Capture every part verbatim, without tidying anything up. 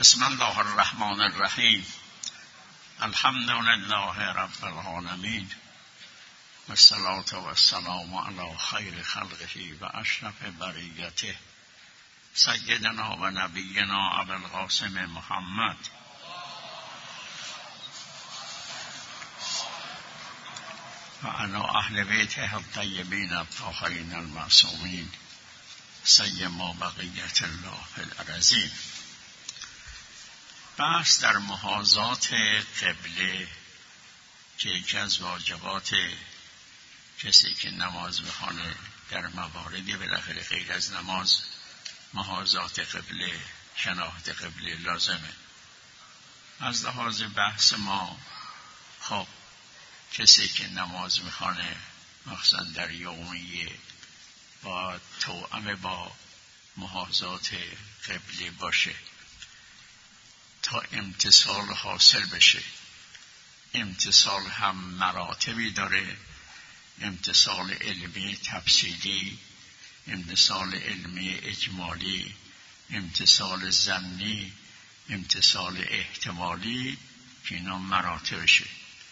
بسم الله الرحمن الرحیم. الحمد لله رب العالمین والصلاة والسلام علی خیر خلقه و اشرف بریته سیدنا و نبینا ابوالقاسم محمد و علی اهل بیته الطیبین الطاهرین المعصومین سیما بقیت الله فی الارضین. بحث در محاذات قبله که یکی از واجبات کسی که نماز میخوانه در مواردی بالاخره غیر از نماز محاذات قبله، شناخت قبله لازمه. از لحاظ بحث ما خب کسی که نماز میخوانه مخصوصا در یومیه با توأم با محاذات قبله باشه تا امتصال حاصل بشه. امتصال هم مراتبی داره، امتصال علمی تفصیلی، امتصال علمی اجمالی، امتصال ظنی، امتصال احتمالی که اینا مراتبشه.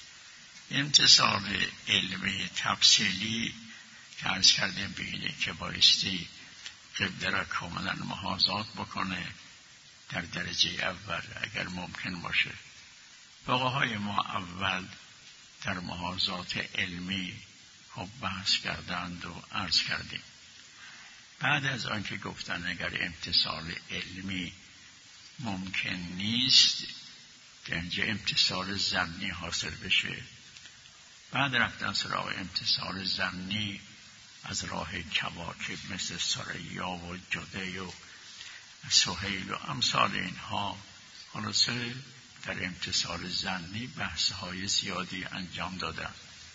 امتصال علمی تفصیلی که عرض کردیم بینه که بایستی قبله را کاملا محاذات بکنه در درجه اول اگر ممکن باشه. فقهای ما اول در محاذات علمی خب بحث کردند و عرض کردیم. بعد از آن که گفتن اگر امتصال علمی ممکن نیست که اینجا امتصال ظنی حاصل بشه، بعد رفتن سراغ امتصال ظنی از راه کواکب مثل ثریا و جده و سهیل و امثال اینها. خلاصه در امتصال ظنی بحث های زیادی انجام دادن.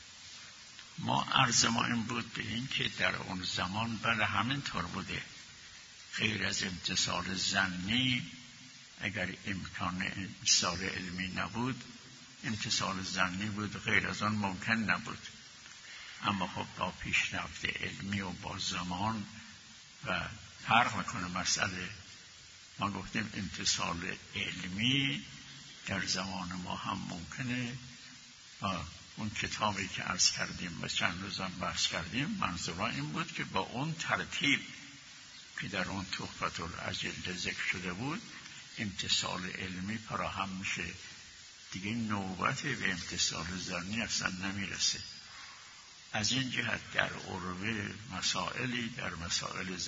ما عرض ما این بود به این که در اون زمان بله همین طور بوده، غیر از امتصال ظنی اگر امکان امتصال علمی نبود امتصال ظنی بود، غیر از آن ممکن نبود. اما خب با پیشرفت علمی و با زمان و فرق میکنه مسئله. ما گفتیم امتصال علمی در زمان ما هم ممکنه. اون کتابی که عرض کردیم و چند روزم بحث کردیم منظور این بود که با اون ترتیب که در اون تحفة الاجل ذکر شده بود امتصال علمی فراهم میشه، دیگه نوبت به امتصال ظنی اصلا نمیرسه. از این جهت در عروه مسائلی در مسائل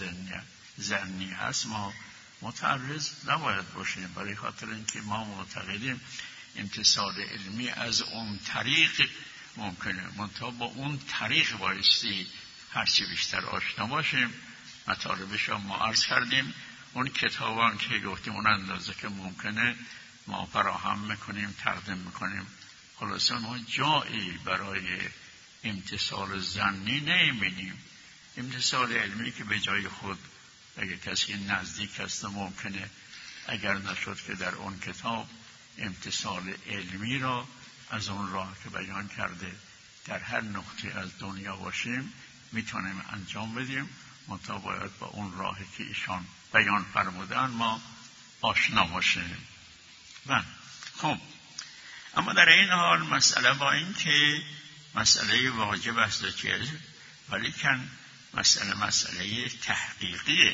ظنی هست ما متعرض نباید باشیم، برای خاطر اینکه ما معتقدیم امتصال علمی از اون طریق ممکنه، منتها با اون طریق بایستی هرچی بیشتر آشنا باشیم. مطالبش ما عرض کردیم، اون کتابان که گفتیم اون اندازه که ممکنه ما فراهم میکنیم، تقدیم میکنیم. خلاصه ما جایی برای امتصال ظنی نمیبینیم. امتصال علمی که به جای خود اگر کسی نزدیک هست ممکنه، اگر نشد که در اون کتاب امتصال علمی را از اون راه که بیان کرده در هر نقطه از دنیا باشیم میتونیم انجام بدیم، منتها باید با اون راهی که ایشان بیان فرمودن ما آشنا باشیم. و خب اما در این حال مسئله با این که مسئله واجب است که ولی کن مسئله مسئله تحقیقیه.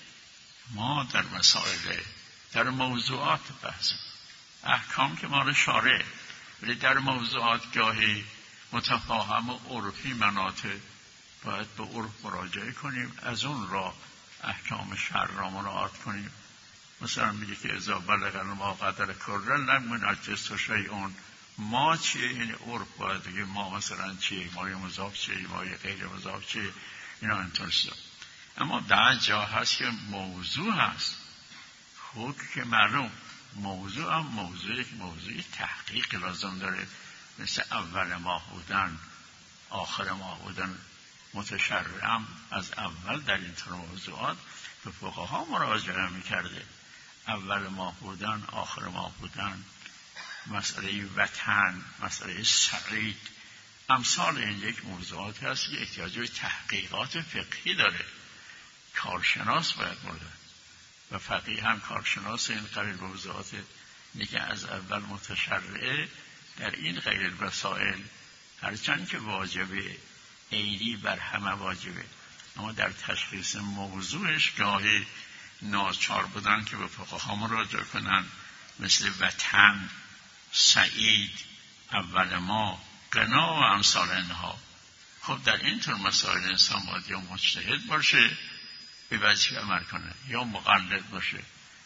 ما در مسائل در موضوعات بحث احکام که ما رو شارع، ولی در موضوعات گاهی متفاهم و عرفی مناطق باید به عرف مراجعه کنیم، از اون را احکام شرع را مراعات کنیم. مثلا میگه که اذا بلغ الماء قدر کره لم ينجس شیء. ما چیه؟ این عرف باید بگه ما مثلا چیه، مای مضاف چیه، مای غیر مضاف چیه، اینا اینطور شد. اما در جا هست که موضوع هست، خود که معلوم موضوع هم موضوعی که موضوعی تحقیق لازم داره، مثل اول ماه بودن آخر ماه بودن. متشرعم از اول در این طور موضوعات به فقها مراجعه میکرده. اول ماه بودن آخر ماه بودن، مسئله وطن، مسئله سعید، امثال این یک موضوعات هست که احتیاج به تحقیقات فقهی داره. کارشناس باید مورد و فقیه هم کارشناس این قبیل موضوعات میگه از اول متشرعه در این غیر مسائل، هرچند که واجبه عینی بر همه واجبه، اما در تشخیص موضوعش گاهی ناچار بودن که به فقها مراجعه کنن، مثل وطن، سعید، اول ما، غنا و امثال اینها. خب در اینطور مسائل انسان باید یا مجتهد باشه به وظیفه عمل کنه یا مقلد باشه.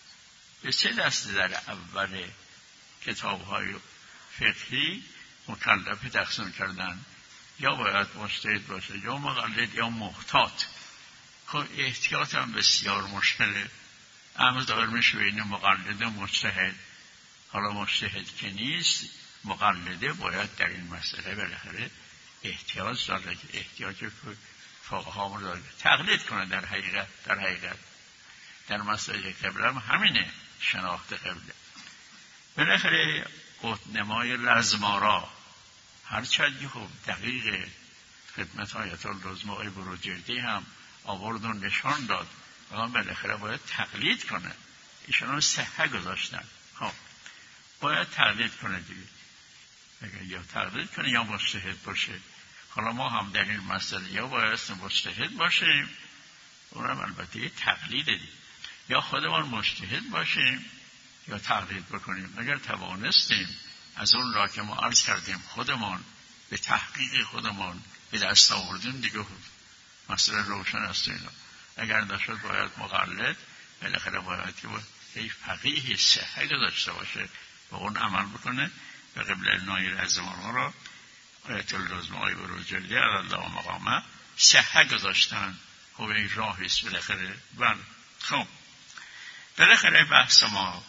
به سه دسته در اول کتاب‌های فقهی مکلف تقسیم کردن، یا باید مجتهد باشه یا مقلد یا محتاط. خب احتیاط هم بسیار مشکله، اما دار میشه بین مقلد و مجتهد. حالا مجتهد که نیست، مقلده باید در این مسئله بالاخره احتیاط داره که احتیاج فقها مراجعه تقلید کنه. در حقیقت در حقیقت در مسئله قبله هم همینه، شناخت قبله. بالاخره قطنمای لزمارا هرچند خب دقیق خدمت آیت اللزم آقای بروجردی هم آورد و نشان داد، اما بالاخره باید تقلید کنه. ایشون رو صحه گذاشتن. خب باید تقلید کنه دیگه، اگر یا تقلید کنه یا مجتهد باشه. حالا ما هم در این مسئله یا باید مجتهد باشیم، اونم البته تقلید دید، یا خودمان مجتهد باشیم یا تقلید بکنیم. اگر توانستیم از اون را که ما عرض کردیم خودمان به تحقیق خودمان به دست آوردیم دیگه مسئله روشن است. اینا اگر نشد باید مقلد، بالاخره باید که یک فقیه صحه داشته باشه و اون عمل بکنه به قبل نایل از زمان را. آیت اللزم آقای بروجردی علی الله مقامه صحه گذاشتن. خب این راهیست بالاخره. بله خب بالاخره بحث ما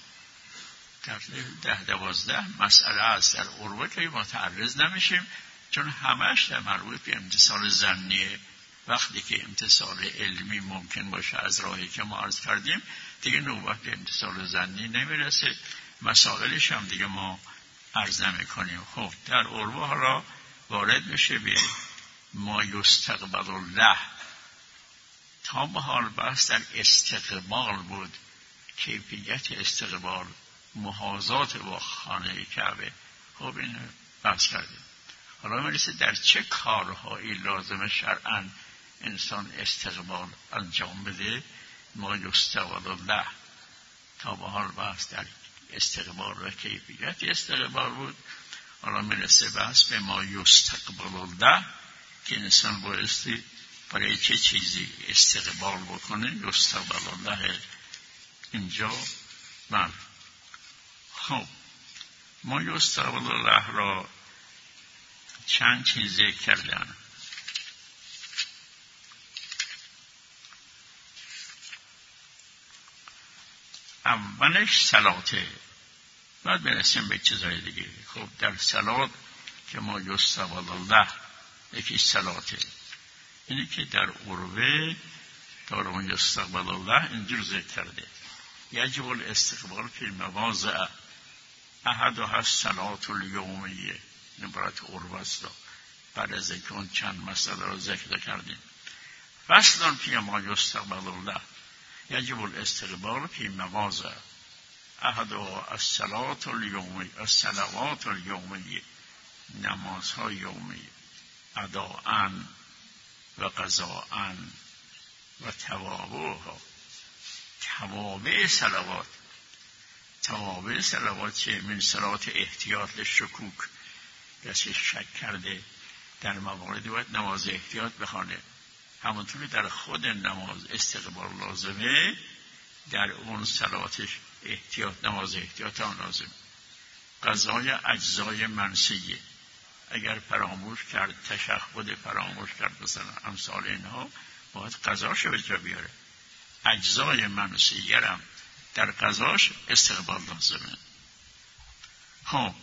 در ده دوازده مسئله است در عروه که متعرض نمیشیم، چون همش در مربوط به امتصال ظنیه. وقتی که امتصال علمی ممکن باشه از راهی که ما عرض کردیم دیگه نوبت به امتصال ظنی نمیرسه، مسائلش هم دیگه ما عرض نمی کنیم. خب در عروه حالا وارد میشه به ما یستقبل الله. تا به حال بحث در استقبال بود، کیفیت استقبال، محاذات با خانه کعبه. خب این بحث کردیم. حالا میرسه در چه کارهایی لازم شرعاً انسان استقبال انجام بده. ما یستقبل الله. تا به حال بحث در استقبال و کیفیت استقبال بود. حالا میرسه بحث به ما یستقبل الله که انسان بایستی برای چه چیزی استقبال بکنه. یستقبل الله اینجا من خب ما یستقبل الله را چند چیز ذکر کردن. اولش صلاته، بعد برسیم به چیزهای دیگه. خب در صلات که ما یستقبل الله یکی صلاته، اینی که در عروه دارون یستقبل الله اینجور ذکر کرده. یجب الاستقبال فی مواضع احدها الصلاة الیومیه. نبرات عروه است. بعد از اینکه اون چند مسئله را ذکر کردیم. فصل فی ما یستقبل الله یجب الاستقبال فی مواضع احدها الصلاة الیومیه، الصلوات الیومیه، نمازهای یومی، اداءً و قضاءً و توابعها. توابع صلوات، توابع صلوات چه؟ من صلات احتیاط للشکوک، کسی شک کرده در مواردی باید نماز احتیاط بخوانه. همونطور در خود نماز استقبال لازمه، در اون صلاتش احتیاط، نماز احتیاط هم لازمه. قضای اجزای منسیه، اگر فراموش کرد، تشهد فراموش کرد مثلا امثال اینها، باید قضاشو به جا بیاره. اجزای منسیه هم در قضاش استقبال لازمه. خب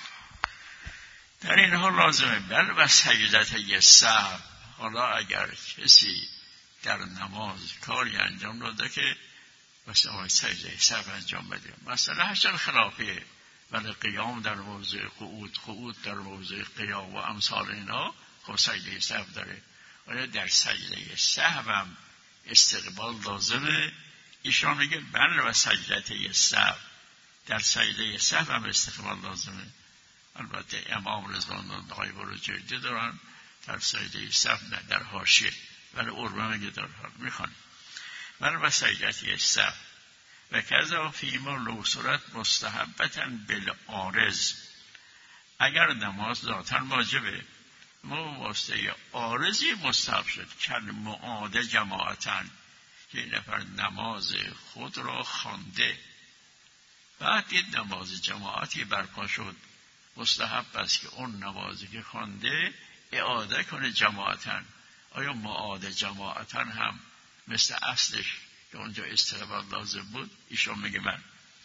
در این حال لازمه بل و سجدت یسر. حالا اگر کسی در نماز کاری انجام داده که مثلا سجده سر انجام بده، مثلا هشتر خلافه، ولی قیام در موضع قعود، قعود در موضع قیام و امثال اینا، خب سجده سهو داره. آیا در سجده سهو هم استقبال لازمه ایشان میگه بل و سجدته سهو، در سجده سهو هم استقبال لازمه. البته امام رضوان الله بروجردی دارن در سجده سهو نه، در حاشیه، ولی عربه میگه در حال میخوانه بل و سجدته سهو و کذا فیما لو صورت مستحبتا بالعارض. اگر نماز ذاتاً واجبه ما واسطه عارضی مستحب شد کل معاده جماعتاً، که این نفر نماز خود را خوانده، بعد این نماز جماعتی برپا شد، مستحب است که اون نمازی که خوانده اعاده کنه جماعتاً. آیا معاده جماعتاً هم مثل اصلش که اونجا استقبال لازم بود؟ ایشون میگه من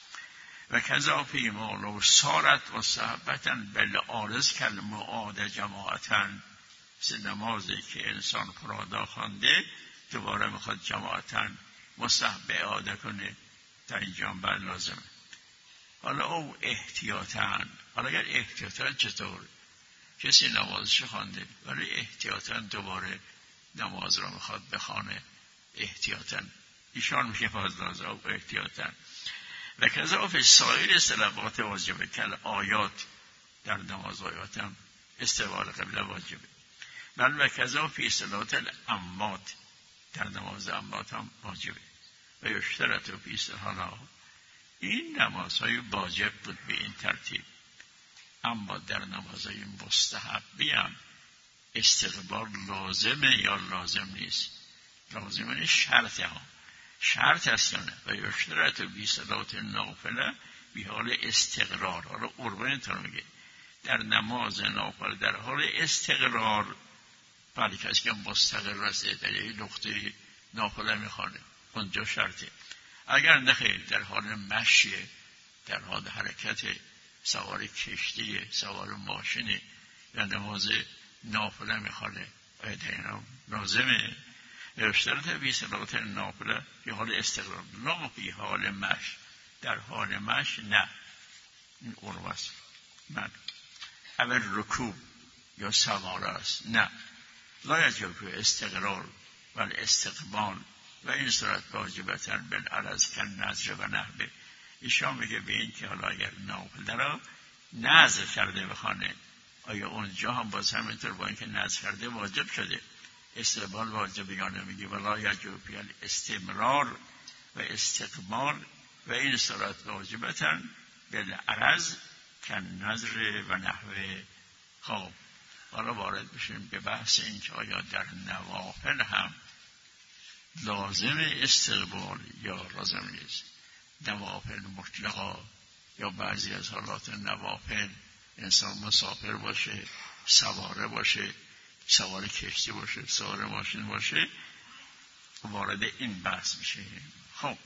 و کذا فیما لو صارت مستحبتا بالعارض کل معاده جماعتاً، مثل نمازی که انسان فرادا خوانده دوباره میخواد جماعتاً مستحب اعاده کنه، در اینجا هم بر لازمه. حالا او احتیاطاً، حالا اگر احتیاطاً چطور؟ کسی نمازش خوانده ولی احتیاطاً دوباره نماز را میخواد بخوانه احتیاطاً، ایشان میشه باز لازم او احتیاطاً. و کذا فی سایر صلوات واجبه کل آیات، در نماز آیات هم استقبال قبله واجبه. بل و کذا فی صلات الاموات، در نماز اموات هم واجبه. و یشترط فی صلاة، این نمازهای واجب بود به این ترتیب، اما در نمازهای مستحبی هم استقبال لازمه یا لازم نیست؟ لازمه نیست، شرطه ها شرط هست یا نه. و یشترط فی صلات نافله بی حال استقرار. حالا عربه اینطور میگه در نماز نافله در حال استقرار، ولی کسی که مستقر رسته در یک نقطه نافله میخوانه اونجا شرطه. اگر نخیر در حال مشیه، در حال حرکت، سوار کشتی، سوار ماشینه یا نماز نافله میخوانه، آیا در این لازمه؟ اشتراط فی صلات نافله فی حال استقرار لا فی حال مش، در حال مش نه. این عربه است. من اول رکوب یا سواره است نه، لا یجب استقرار و استقبال و این صورت واجبتاً بالعرض کن نظر و نحبه. ایشان میگه به این که حالا اگر نافله را نظر کرده بخوانه، آیا اونجا هم باز همینطور با اینکه نظر کرده واجب شده استقبال واجب یا نمیگه ولا یجب فی الاستمرار و استقبال و این صورت واجبتاً بالعرض کن نظر و نحوه. خب حالا وارد بشیم به بحث این که آیا در نوافل هم لازم استقبال یا لازم نیست. نوافل مطلقا یا بعضی از حالات نوافل، انسان مسافر باشه، سواره باشه، سوار کشتی باشه، سوار ماشین باشه، وارد این بحث میشه. خب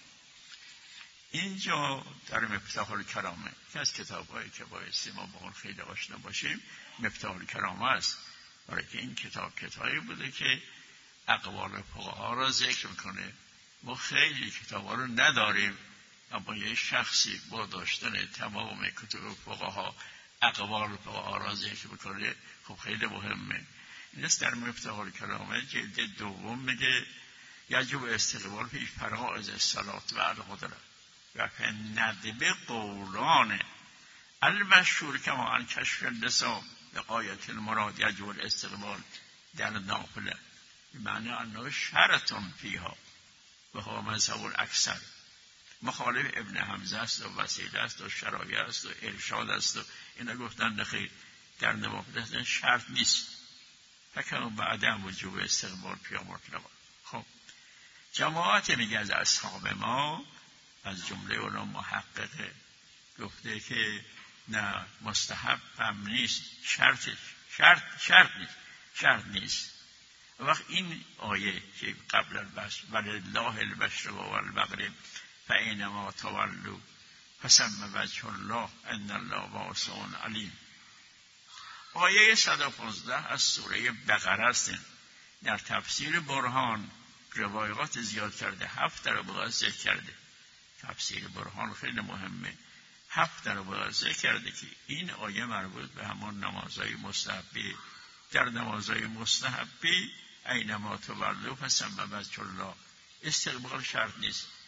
اینجا در مفتاح الکرامه که از کتاب‌هایی که بایستی ما با اون خیلی آشنا باشیم مفتاح الکرامه است، برای که این کتاب کتابی بوده که اقوال فقها را ذکر میکنه. ما خیلی کتاب‌ها رو نداریم، اما یه شخصی با داشتن تمام کتب فقها اقوال فقها را ذکر میکنه، خب خیلی مهمه. این است در مفتاح الکرامه جلد دوم میگه یجب استقبال فی فرائض الصلاة و القدره و که ندبه قولانه المشهور کما عن کشف اللسان به قایت المراد یجب الاستقبال در نافله، معنی انه شرطن فیها و ها مذهب الاکثر. مخالف ابن حمزه است و وسیله است و شرایع است و ارشاد است و اینا گفتن نخیر در نوافل شرط نیست، فکرم بعد هم وجوب استقبال فی مطلقا. خب جماعت میگه از اصحاب ما از جمله اونا محققه گفته که نه مستحب هم نیست، شرط شرط شرط نیست شرط نیست. وقت این آیه که قبل البشر ولله المشرق و المغرب فاینما تولوا فثم وجه الله ان الله واسع علیم، آیه صد و پانزده از سوره بقره است. در تفسیر برهان روایات زیاد کرده، هفت در روایات ذکر کرده. تفسیر برهان خیلی مهمه، هفت در روایات ذکر کرده که این آیه مربوط به همان نمازهای مستحبی. در نمازهای مستحبی اینما تولوا فثم وجه الله، استقبال شرط نیست.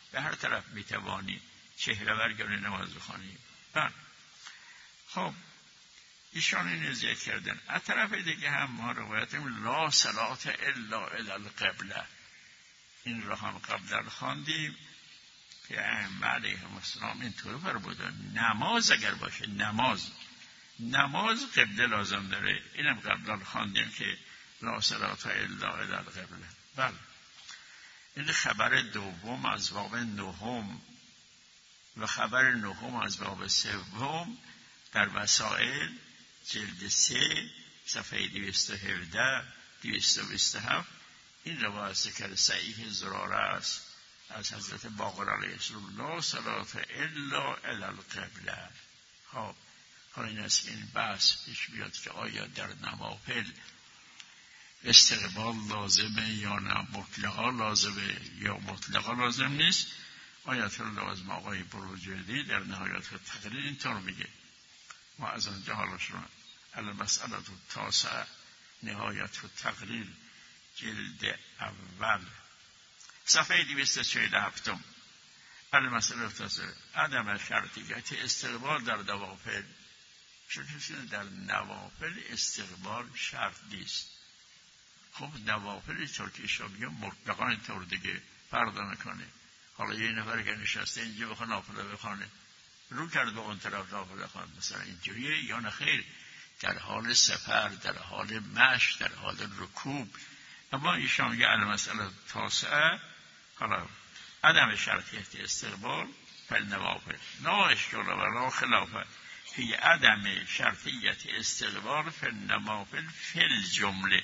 به هر طرف میتوانی چهره برگردی نماز بخوانی. بله. خب ایشان این ذکر کردن. از طرف دیگه هم ما روایت لا صلات الا الی القبله، این رو هم قبلا خواندیم که ائمه علیهم السلام اینطور فرمودن نماز اگر باشه، نماز نماز قبله لازم داره. اینم قبلا خواندیم که لا صلات الا الی القبله. بله. این خبر دوم از باب نهم و خبر نهم از باب سوم در وسائل جلد سه صفحه دویست و هفده دویست و بیست و هفت این روایت ذکر صحیح زراره است از حضرت باقر علیه السلام لا صلات الا الی القبله. خب حالا این است که این بحث پیش بیاد که آیا در نوافل استقبال لازمه یا نه، مطلقا لازمه یا مطلقا لازم نیست. آیت الله از آقای بروجردی در نهایت تقریر اینطور میگه. ما از آنجا حالا شروع المسئله التاسعه نهایت تقریر جلد اول صفحه دویست و چهل و هفت المسئله التاسعه عدم شرطیت استقبال در نوافل. چون در نوافل استقبال شرط نیست. خب نوافل طور که ایشان میگه مطلقا اینطور دیگه فرق نکنه. حالا یه نفر که نشسته اینجا بخواه نافله بخوانه، رو کرد به اون طرف نافله خواند مثلا اینجوریه یا نه خیر، در حال سفر، در حال مشی، در حال رکوب. اما ایشان میگه المسئله تاسعه حالا عدم شرطیت استقبال فل نوافل لا اشکال و لا خلافه فی عدم شرطیت استقبال فل نوافل فل جمله.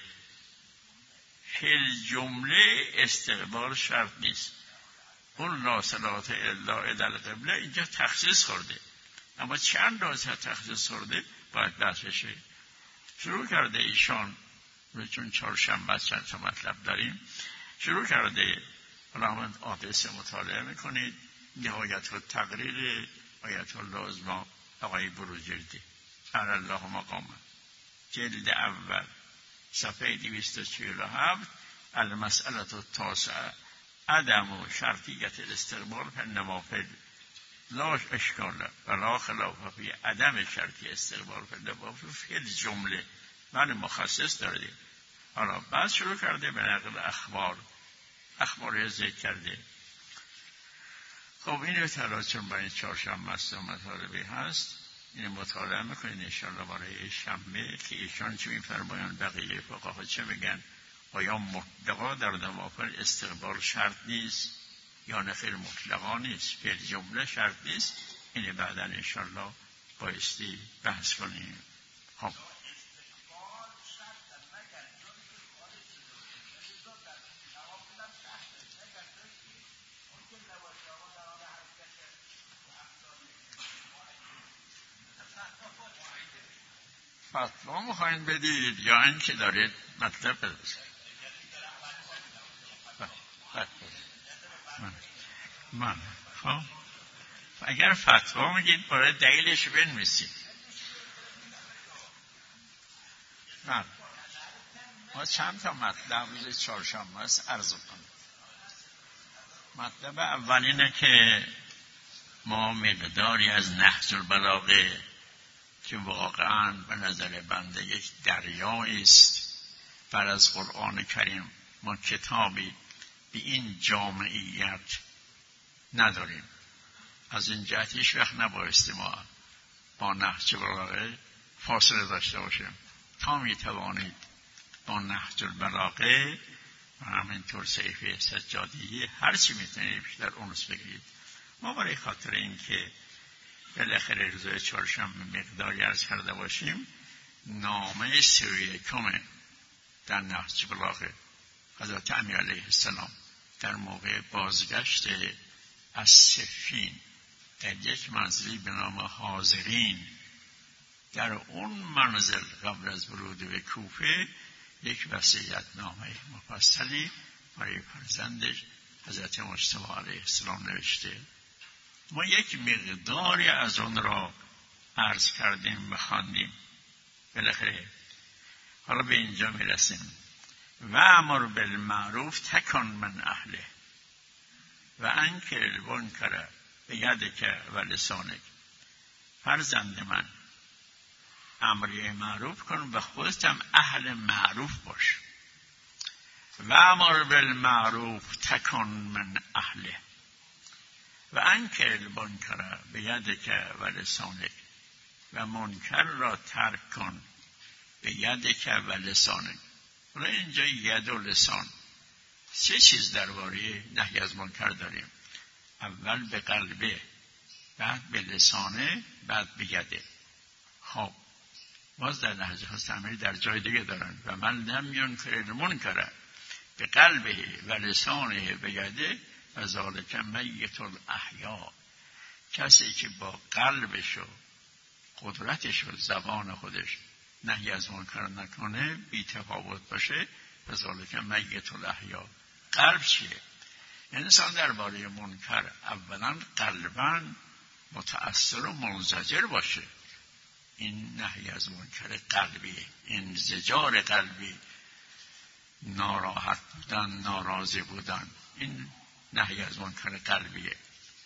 فل جمله استقبال شرط نیست. اون لا صلات الا الی القبله اینجا تخصیص خورده، اما چند راز تخصیص خورده باید بحث بشه. شروع کرده ایشان رو چون چهارشنبه چند تا مطلب داریم شروع کرده. حالا من آدرس مطالعه میکنید نهایت و تقریر آیت الله از آقای بروجردی علی الله مقامه جلد اول صفحه دویست و چهل و هفت المسئله التاسعه عدم و شرطیت الاستقبال فی النوافل لا اشکال و لا خلاف فی عدم شرطی استقبال فی النوافل فی الجمله. من مخصص دارده. حالا بعد شروع کرده به نقل اخبار اخبار ذکر کرده. خب این اطلاع چون برای چهارشنبه است و مطالبی هست این مطالعه میکنید انشاءالله برای شنبه که ایشان چه میفرمایند بقیه فقها چه میگن. آیا مطلقا در نوافل استقبال شرط نیست یا نه خیر مطلقا نیست، فعل جمله شرط نیست. اینه بعدا انشاءالله بایستی بحث کنیم. خب فتوا میخواین بدید یا این که دارید مطلب بدید؟ من خب اگر فتوا میگید باید دلیلش بنویسید. نه ما چند تا مطلب روز چهارشنبه است عرض کنم. مطلب اول اینه که ما مقداری از نهج البلاغه که واقعاً به نظر بنده یک دریایی است بر از قرآن کریم، ما کتابی به این جامعیت نداریم. از این جهت هیچ وقت نبایستی ما با نهج البلاغه فاصله داشته باشیم. تا می توانید با نهج البلاغه و همینطور سیف سجادیه هر چی میتونید بیشتر اونس بگیرید. ما برای خاطر این که بالاخره روز چهارشنبه مقداری عرض کرده باشیم نامه سویکم در نهج البلاغه حضرت امیر علیه السلام در موقع بازگشت از صفین در یک منزلی به نام حاضرین، در اون منزل قبل از ورود به کوفه یک وصیت نامه مفصلی برای فرزندش حضرت مجتبی علیه السلام نوشته. ما یک مقداری از اون را عرض کردیم و خواندیم. بالاخره حالا به اینجا میرسیم. و امر بالمعروف تکن من اهله. و انکر المنکر بیدک و لسانک. فرزند من امر معروف کن و خودت هم اهل معروف باش. و امر بالمعروف تکن من اهله و انکر المنکر بیدک و لسانک. و منکر را ترک کن بیدک و لسانک. حالا اینجا ید و لسان سه چیز درباره نهی از منکر داریم. اول به قلبه، بعد به لسانه، بعد به یده. خب باز در نهج التمرین در جای دیگه دارن و من لم ینکر المنکر به قلبه و لسانه به یده و ذالک میت الاحیا. کسی که با قلبش و قدرتش و زبان خودش نهی از منکر نکنه، بی تفاوت باشه، و ذالک میت الاحیا. قلب چیه؟ انسان درباره منکر اولا قلباً متأثر و منزجر باشه. این نهی از منکر قلبی، این زجار قلبی، ناراحت بودن، ناراضی بودن، این نهی از منکر قلبیه.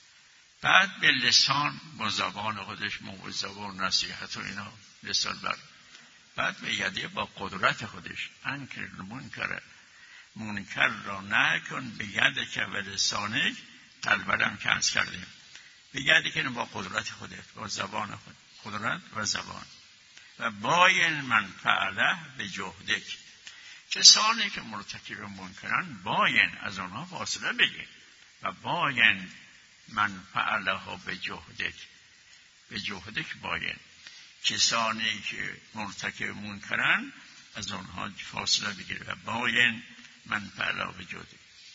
بعد به لسان با زبان خودش موعظه و نصیحت و اینا لسان بر. بعد به یده با قدرت خودش انکر المنکر، منکر را نکن به یدک و لسانک. قلب هم کنز کردیم به یدک که با قدرت خودت، با زبان خود، قدرت و زبان. و باین من فعله به جهدک. کسانی که مرتکب منکرن باین از آنها فاصله بگیر. و باین من فعله ها به جهدک، به جهدک باین. کسانی که مرتکب منکرن از آنها فاصله بگیر. و باین من فعله به جهدک.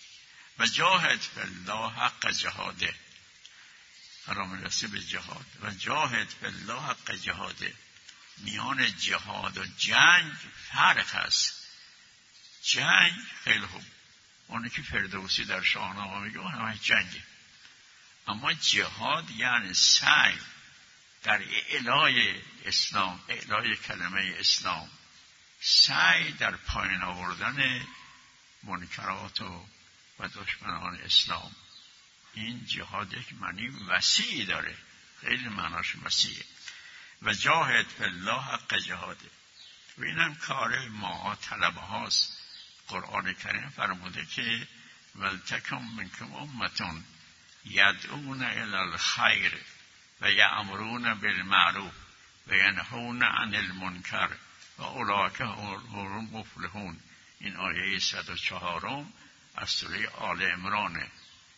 و جاهد فی الله حق جهاده. فرام رسه به جهاد. و جاهد فی الله حق جهاده. میان جهاد و جنگ فرق هست. جنگ خیلی خوب، اونی که فردوسی در شاهنامه میگه اون همه جنگه. اما جهاد یعنی سعی در اعلای اسلام، اعلای کلمه اسلام، سعی در پایین آوردن منکرات و و دشمنان اسلام. این جهاد یک معنی وسیعی داره، خیلی معناش وسیعه. و جاهد فی الله حق جهاده. و اینم کار ما طلبه هاست. قرآن کریم فرموده که ولتکن منکم امة یدعون الی الخیر و یأمرون بالمعروف و ینهون عن المنکر و اولئک هم المفلحون. این آیه صد و چهارم از سوره آل عمرانه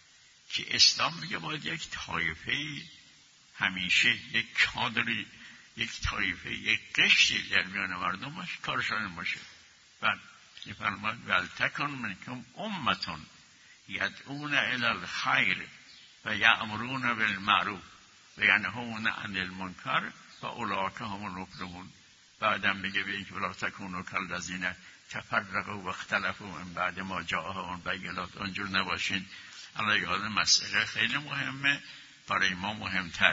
که اسلام میگه باید یک طایفه، همیشه یک کادری، یک طایفه، یک قشری در میان مردم باشه، کارشان باشه. بعد میفرماید ولتکن منکم امة یدعون الی الخیر و یأمرون بالمعروف و ینهون عن المنکر و اولئک هم المفلحون. بعدم میگه به اینکه ولا تکونوا کالذین تفرقوا و اختلفوا من بعد ما جاءهم البینات. اونجور نباشین. الان یاد مسئله خیلی مهمه، برای ما مهمتر.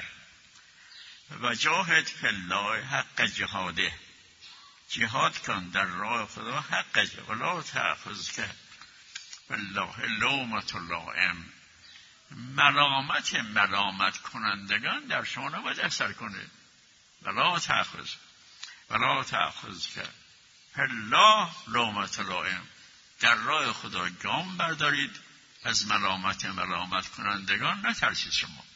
و جاهد فی الله حق جهاده. جهاد کن در راه خدا حق جهاد. ولا تأخذک بالله لومة لائم. ملامت ملامت کنندگان در شما نباید اثر کنه. ولا تأخذ ولا تأخذک بالله لومة لائم. در راه خدا گام بردارید، از ملامت ملامت کنندگان نترسید شما.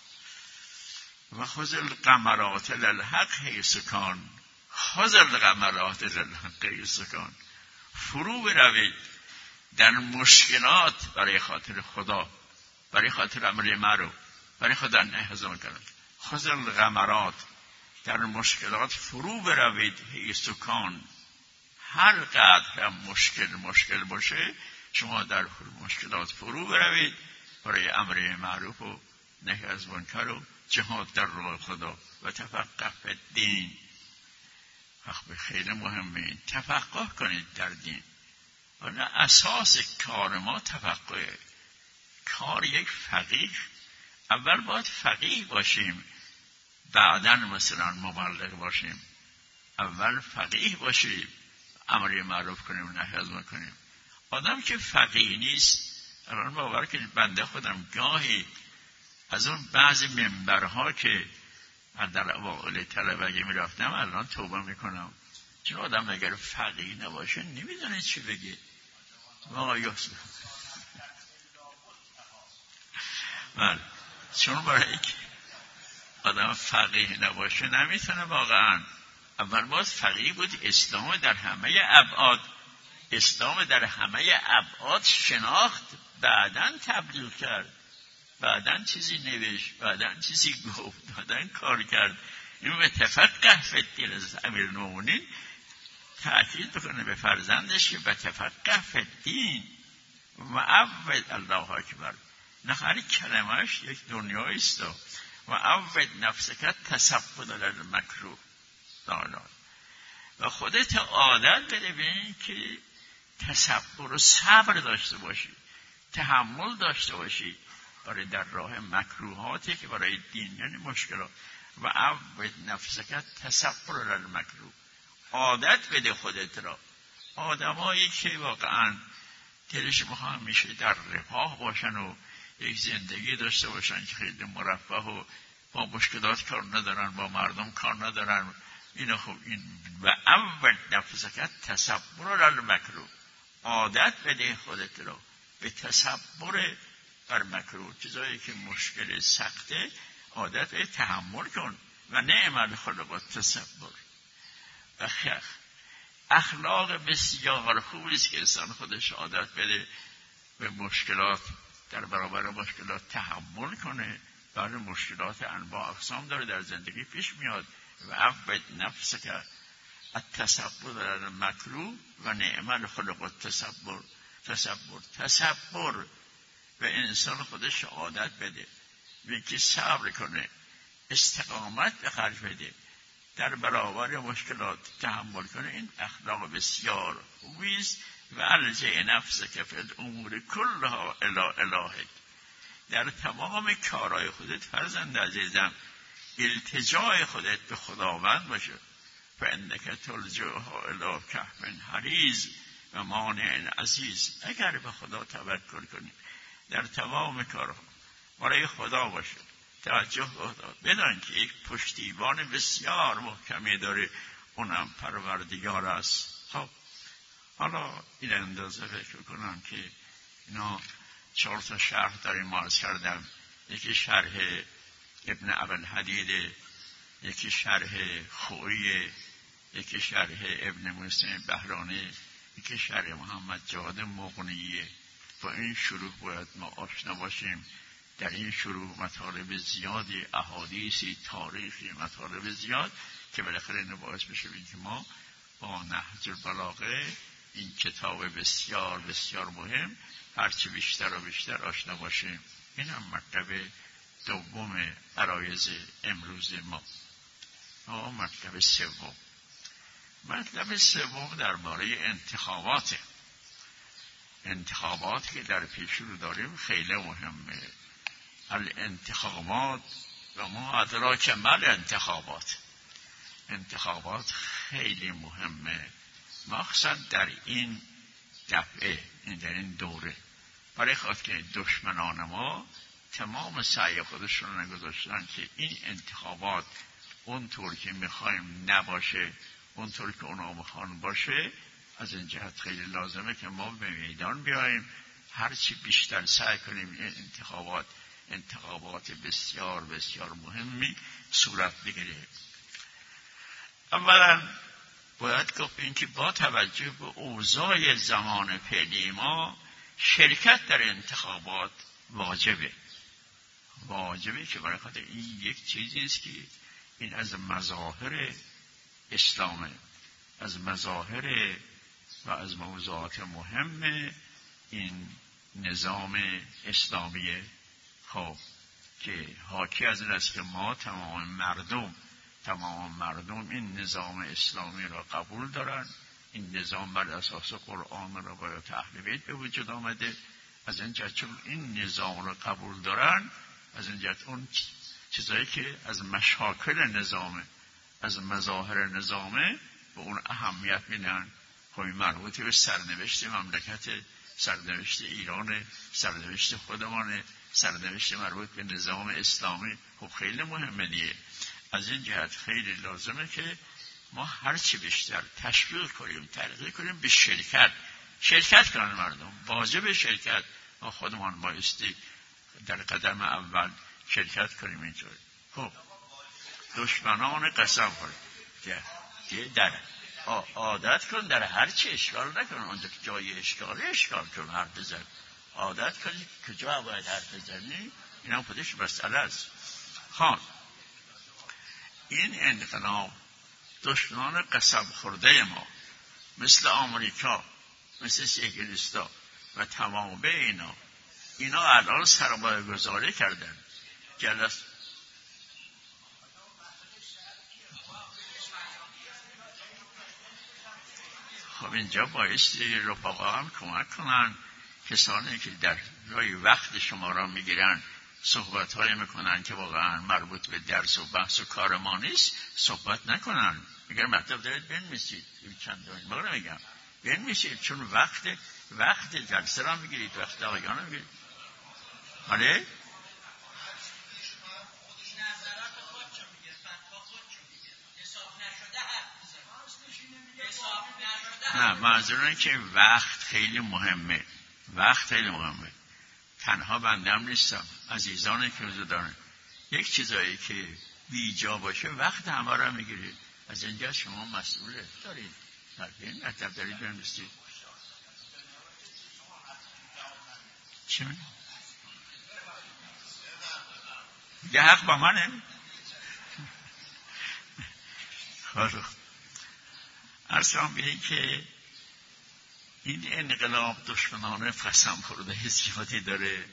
و خذ القمرات للحق حیث کان. خذ القمرات للحق حیث کان. فرو بروید در مشکلات برای خاطر خدا، برای خاطر امر معروف، برای خدا نهی از منکر. خذ القمرات، در مشکلات فرو بروید حیث کان. هر قدر هم مشکل مشکل باشه شما در مشکلات فرو بروید برای امر معروف و نهی از منکر و جهاد در راه خدا. و تفقه فی الدین. وقت خیلی مهمه، تفقه کنید در دین. ولی اساس کار ما تفقه. کار یک فقیه، اول باید فقیه باشیم، بعداً مثلا مبلغ باشیم. اول فقیه باشیم، امر معروف کنیم، نهی از منکر کنیم. آدم که فقیه نیست الان باور کنید بنده خودم گاهی از اون بعضی منبرها که در اوائل طلبگی می رفتم الان توبه میکنم، چون آدم اگر فقیه نباشه نمیدونه چی بگه. واقعا یوسف بله، چون برای که آدم فقیه نباشه نمیتونه واقعا. اول باز فقیه بود اسلام در همه ابعاد، اسلام در همه ابعاد شناخت، بعداً تبلیغ کرد، بعداً چیزی نوشت، بعداً چیزی گفت، بعداً کار کرد. این متفقه فی الدین از امیرالمومنین تأکید بکنه به فرزندش که متفقه فی الدین و عود الله اکبر. نخیر کلمهش یک دنیایی است و عود نفسک تثبت للمکروه. و خودت عادت بده به این که تصبر و صبر داشته باشی، تحمل داشته باشی برای در راه مکروهاتی که برای دین یعنی مشکلات. و عود نفسک تثبت للمکروه، عادت بده خودت را. آدمایی که واقعا دلش میخواد میشه در رفاه باشن و یک زندگی داشته باشن که خیلی مرفه و با مشکلات کار ندارن، با مردم کار ندارن، این خوب این و اول نفسک تصبر للمکروه، عادت بده خودت را به تصبر بر مکروه، چیزایی که مشکل سخته عادت به تحمل کن. و نعم الخلق التصبر. و اخلاق بسیار خوبی است که انسان خودش عادت بده به مشکلات، در برابر مشکلات تحمل کنه. برای مشکلات انواع اقسام داره در زندگی پیش میاد. و عود نفسک التصبر در مکروه و نعم الخلق التصبر. تصبر تصبر و انسان خودش عادت بده به که صبر کنه، استقامت به خرج بده، در برابر مشکلات تحمل کنه. این اخلاق بسیار خوبی است. و الجئ نفسک فی الامور کلها الی الهک، در تمام کارهای خودت فرزند عزیزم التجای خودت به خداوند باشه. فانک تلجئها الی کهف حریز و مانع عزیز. اگر به خدا توکل کنی در تمام کارها برای خدا باشه، توجه خدا بدان که یک پشتیبان بسیار محکمی داره، اونم پروردگار است. خب حالا این اندازه فکر کنم که اینا چهار تا شرح داریم مارس کردم. یکی شرح ابن ابوالحدید، یکی شرح خویی، یکی شرح ابن موسی بهرانی، یکی شرح محمد جواد مغنیه. با این شروع باید ما آشنا باشیم. در این شروع مطالب زیادی، احادیثی، تاریخی، مطالب زیاد که بالاخره اینو باعث بشه که ما با نهج البلاغه، این کتاب بسیار بسیار مهم، هرچی بیشتر و بیشتر آشنا باشیم. این هم مطلب دوم عرایض امروز ما. اما مطلب سوم، مطلب سوم درباره انتخابات. انتخابات که در پیش رو داریم خیلی مهمه. الانتخابات و ما ادراک مل انتخابات. انتخابات خیلی مهمه، مخصوصا در این دفعه، در این دوره، برای خاطر که دشمنان ما تمام سعی خودشون نگذاشتن که این انتخابات اونطور که میخوایم نباشه، اونطور که اونا میخوان باشه. از این جهت خیلی لازمه که ما به میدان بیاییم، هرچی بیشتر سعی کنیم این انتخابات انتخابات بسیار بسیار مهمی صورت بگیره. اولا باید گفت این که با توجه به اوضاع زمان فعلی ما شرکت در انتخابات واجبه. واجبه که برای خاطر این یک چیزی است که این از مظاهر اسلامه، از مظاهر و از موضوعات مهم این نظام اسلامیه. خب که حاکی از این است که ما تمام مردم تمام مردم این نظام اسلامی را قبول دارن. این نظام بر اساس قرآن را باید اهل بیت به وجود آمده. از این جهت چون این نظام را قبول دارن، از این جهت اون چیزایی که از مشاکل نظامه، از مظاهر نظامه، به اون اهمیت میدن. خب مربوط به سرنوشت مملکت سرنوشت ایران، سرنوشت خودمان، سرنوشت مربوط به نظام اسلامی. خب خیلی مهمه دیگه. از این جهت خیلی لازمه که ما هرچی بیشتر تشویق کنیم، ترغیب کنیم به شرکت. شرکت کنن مردم، واجب شرکت. ما خودمان بایستی در قدم اول شرکت کنیم اینطوری. خب دشمنان قسم خورد که در عادت کن در هر چی اشکال نکن، اونجا که جای اشکاله اشکال کن، حرف بزن. عادت کنی که جا باید حرف بزنی، این هم خودش مسئله است. خب این انقلاب دشمنان قسم خورده ما مثل آمریکا، مثل سیکلیستا و تمام اینا اینا الان سرمایه گذاری کردن. جلس خب اینجا بایستی رفقا هم کمک کنن، کسانی که در جای وقت شما را میگیرن صحبت های میکنن که واقعا مربوط به درس و بحث و کار ما نیست، صحبت نکنن. اگر مطلب دارید بنویسید، چند تا بار میگم بنویسید، چون وقت وقت جلسه را میگیرید، وقت آقایان را میگیرید. آره نه، منظورم که وقت خیلی مهمه. وقت خیلی مهمه. تنها بندم نیستم، عزیزانی که حضور دارن. یک چیزایی که بیجا باشه وقت همه را میگیرید. از اینجا شما مسئوله دارید. این مطلب دارید بنویسید. چی میگه؟ یه حق با منه؟ خب ارسان بیایی که این انقلاب دشمنان قسم خورده زیادی داره،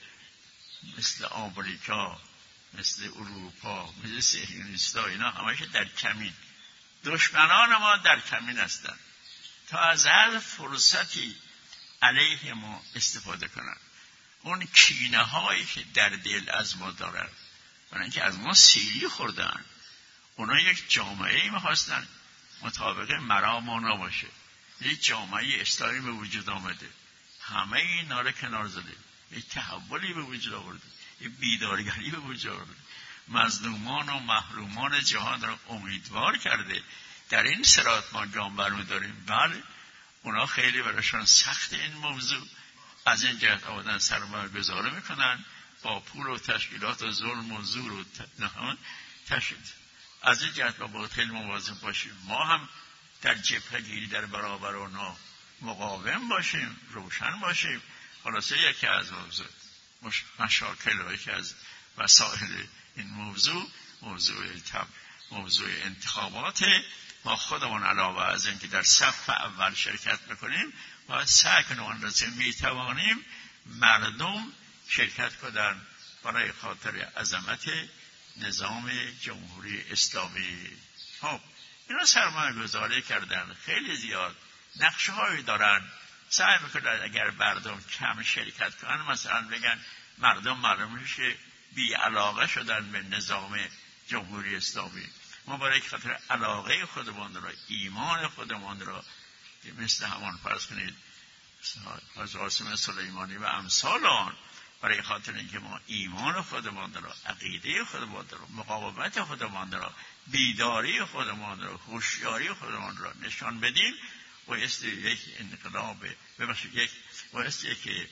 مثل آمریکا، مثل اروپا، مثل صهیونیستا، اینا همه در کمین. دشمنان ما در کمین هستن تا از هر فرصتی علیه ما استفاده کنن. اون کینه هایی که در دل از ما دارن، برای اینکه از ما سیلی خوردن، اونا یک جامعه ای میخواستن مطابق مرام ما نباشه. یک جامعه اسلامی به وجود آمده، همه اینا رو کنار زده، یک تحولی به وجود آورده، یک بیدارگری به وجود آورده، مظلومان و محرومان جهان را امیدوار کرده. در این صراط ما گام برمی‌داریم. بله اونا خیلی براشون سخت این موضوع، از این جهت آمدن سرمایه گذاری میکنن، با پول و تشکیلات و ظلم و زور و تشکیل. از این جهت با خیلی مواظب باشیم. ما هم در جبهه گیری در برابر اونا مقاوم باشیم، روشن باشیم. خلاصه یکی از موضوع مشاکل و یکی از وسایل این موضوع موضوع تب موضوع انتخابات. ما خودمون علاوه از اینکه در صف اول شرکت میکنیم، باید سعی کنیم آن را میتوانیم مردم شرکت کنن برای خاطر عظمت نظام جمهوری اسلامی. خب اینا سرمایه گذاری کردن، خیلی زیاد نقشه هایی دارن، سعی میکنن اگر مردم کم شرکت کنن، مثلا بگن مردم معلوم میشه بی علاقه شدن به نظام جمهوری اسلامی. ما برای خاطر علاقه خودمان را، ایمان خودمان را، مثل همان فرض کنید از قاسم سلیمانی و امثال آن، برای خاطر اینکه ما ایمان خودمان را، عقیده خودمان را، مقاومت خودمان را، بیداری خودمان را، هوشیاری خودمان را نشان بدیم، بایستی یک انقلاب ببخشید یک بایستی که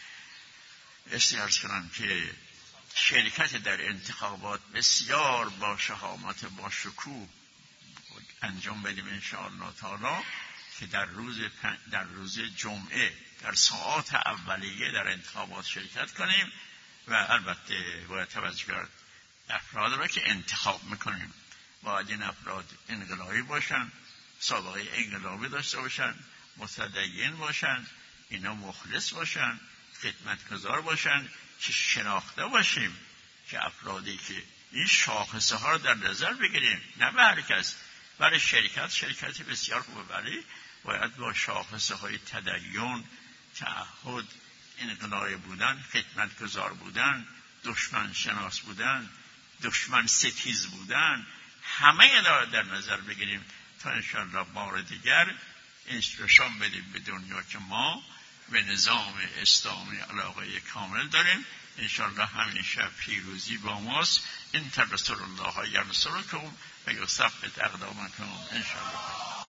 استعارض کنم که شرکت در انتخابات بسیار با شهامت، با شکوه انجام بدیم ان شاء الله تعالی، که در روز در روز جمعه در ساعات اولیه در انتخابات شرکت کنیم. و البته باید توجه کرد افراد را که انتخاب میکنیم باید این افراد انقلابی باشن، سابقه انقلابی داشته باشن، متدین باشن، اینا مخلص باشن، خدمتگزار باشن، که شناخته باشیم که افرادی که این شاخصه ها رو در نظر بگیریم، نه به هر کس. برای شرکت شرکتی بسیار خوبه، ولی باید با شاخصه های تدین، تعهد، انقلابی بودن، خدمتگزار بودن، دشمن شناس بودن، دشمن ستیز بودن، همه اینا در نظر بگیریم تا انشاءالله بار دیگر نشان بدیم به دنیا که ما به نظام اسلامی علاقه کامل داریم. انشاءالله همین شب پیروزی با ماست. این رسول الله یرسلکم و یثبت اقدامکم انشاءالله.